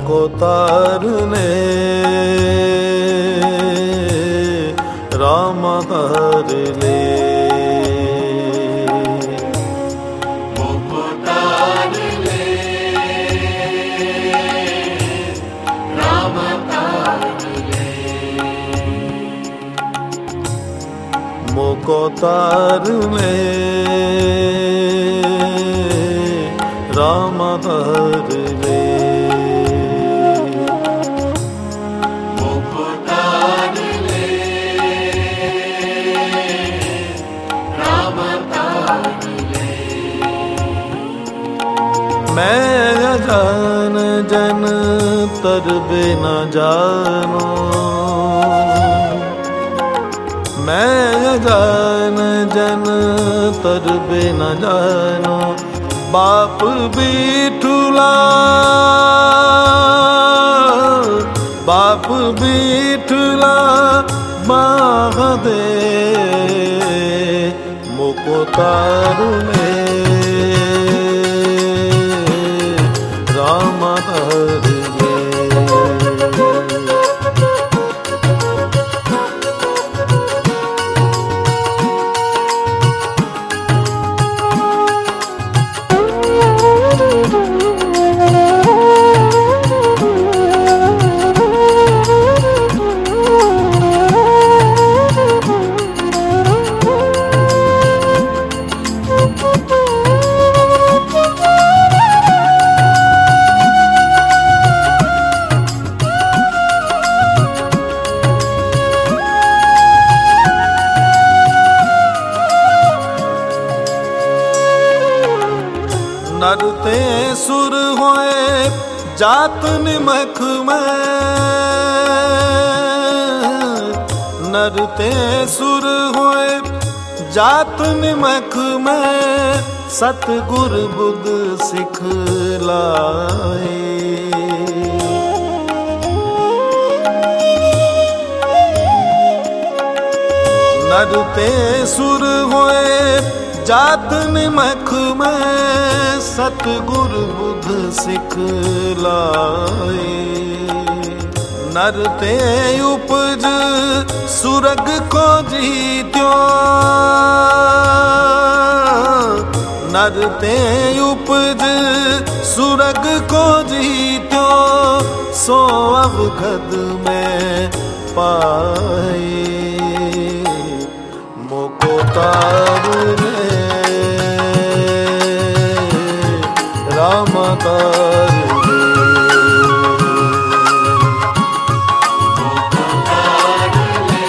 मोको तारने राम तार ले, मोको तार ले राम तार ले, मोको तारने राम तार ले, मोको तार ले राम तार ले। मैं अजान जन तरबे न जानो, मैं अजान जन तरबे न जानो, बाप बिठुला, बाप बिठुला बाह दे, मोको तारने राम तार ले। नरते सुर होए जात निमख में, नरते सुर होए जात निमख में, सतगुर बुध सिखलाए। नरते सुर होए जात निमख में, सतगुर बुध सिखलाए। नरते उपज सुरग को जीत्यो, नरते उपज सुरग को जीत्यो, सो अवगद में पाए, मोको तारने राम तार ले, मोको तार ले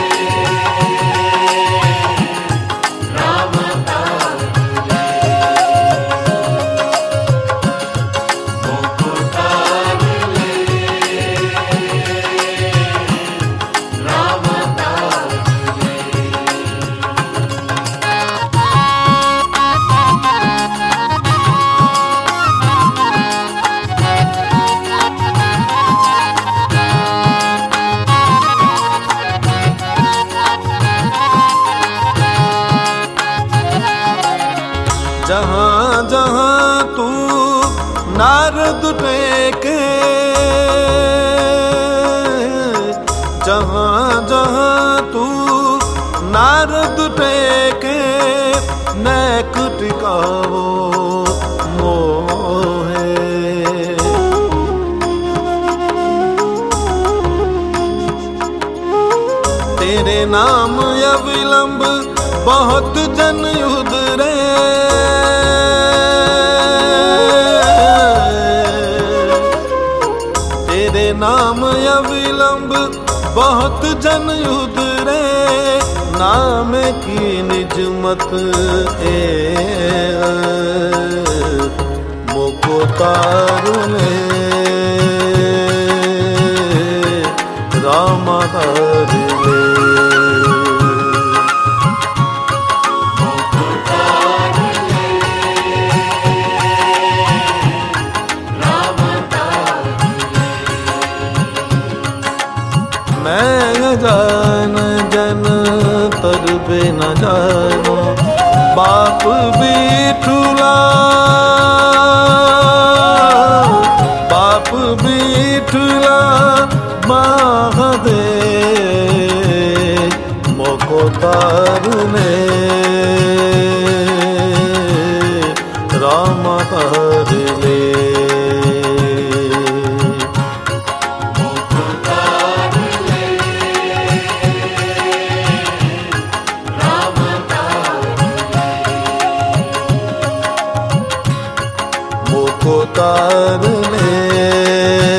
राम तार ले, मोको तार ले राम तार ले। जहाँ जहाँ तू नारद टेके, जहाँ जहाँ तू नारद टेके, नैक टिकावो मोहे। तेरे नाम अविलंब बहुत जन युद्ध रे, तेरे नाम अविलंब बहुत जन युद्ध रे, नाम की निज मत ए, मोको तारने राम तार ले, मोको तार ले राम तार ले। मैं जान जन तरबे न जानो, बाप बिठुला, बाप भी तार ले।